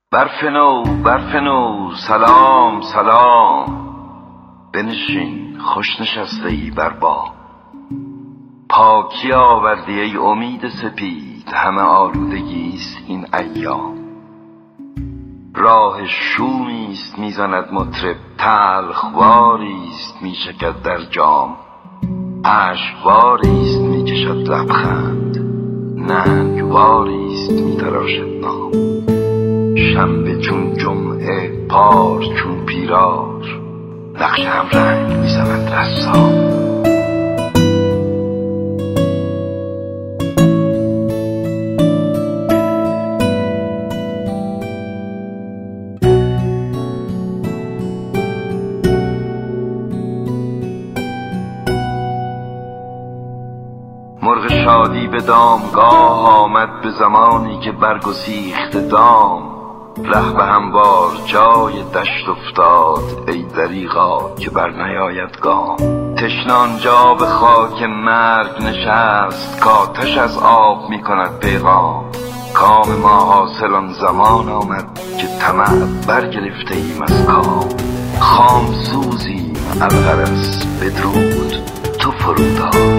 برف نو سلام سلام، بنشین خوش نشسته ای بر بام. پاکی آوردی ای امید سپید، همه آلودگیست این ایام. راه شومیست میزند مطرب، تلخواریست میچکد در جام. اشکواریست میکشد لبخند، ننگواریست میتراشد نام. شنبه چون جمعه، پار چون پیرار، نقش هم رنگ میزند رسام. مرغ شادی به دامگاه آمد، به زمانی که برگسیخت دام. ره به هموار جای دشت افتاد، ای دریغا که بر نیاید گام. تشنه آنجا به خاک مرگ نشست، کآتش از آب می کند پیغام. کام ما حاصل آن زمان آمد، که طمع برگرفته ایم از کام. خام سوزیم الغرض بدرود تو فرودآی.